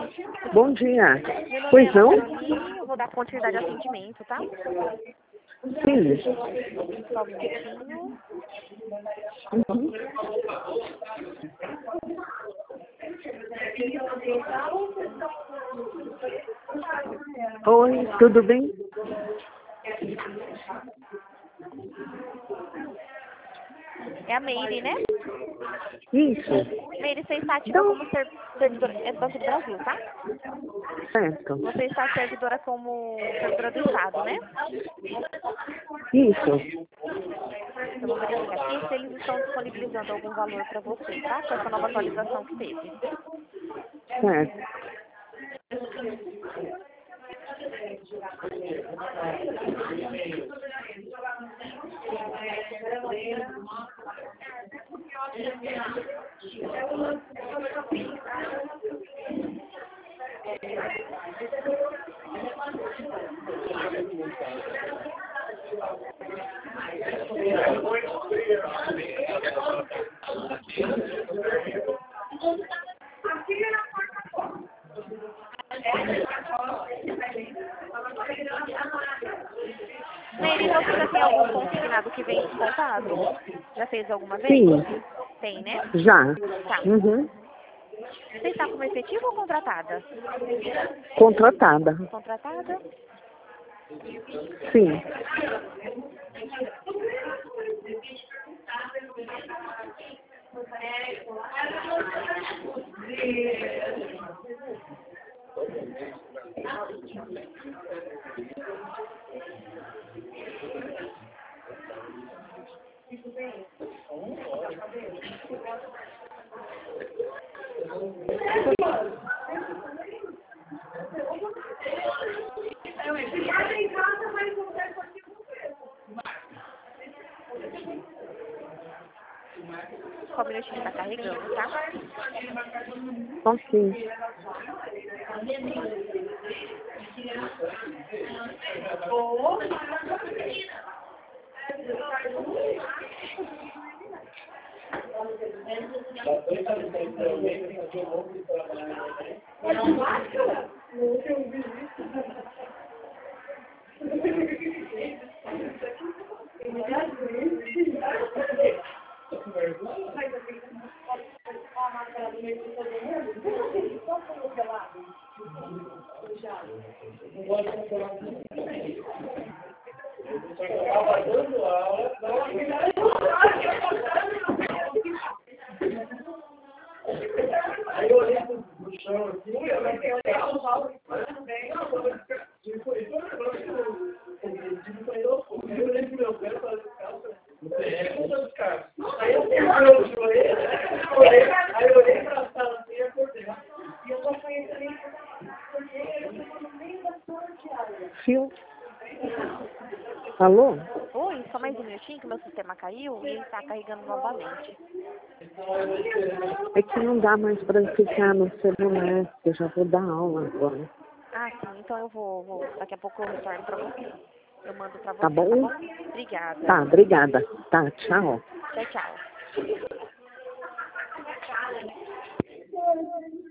Bom dia. Meu nome Pois é não? Caroline, eu vou dar continuidade ao atendimento, tá? Sim. Só um minutinho. Uhum. Oi, tudo bem? É a Meire, né? Isso, Meire, você está ativa então, como servidora... É do Banco do Brasil, tá? certo. Você está servidora como servidora do Estado, né? Isso, Eu vou verificar aqui se eles estão disponibilizando algum valor para você, tá? Com essa nova atualização que teve. certo. Meire, você já tem algum consignado que vem descontado? Já fez alguma vez? Sim, Tem, né? já. Tá. Uhum. Você está como efetiva ou contratada? Contratada. Contratada? Sim. Só um minutinho, tá carregando, tá? Ok. Fio. Alô? Oi, só mais um minutinho que meu sistema caiu e ele tá carregando novamente. É que não dá mais para ficar no celular. Eu já vou dar aula agora. Ah, sim, então eu vou daqui a pouco eu retorno pra você. Eu mando pra Tá você, tá bom? bom? Obrigada. Tá, obrigada. Tá, tchau. Tchau, tchau.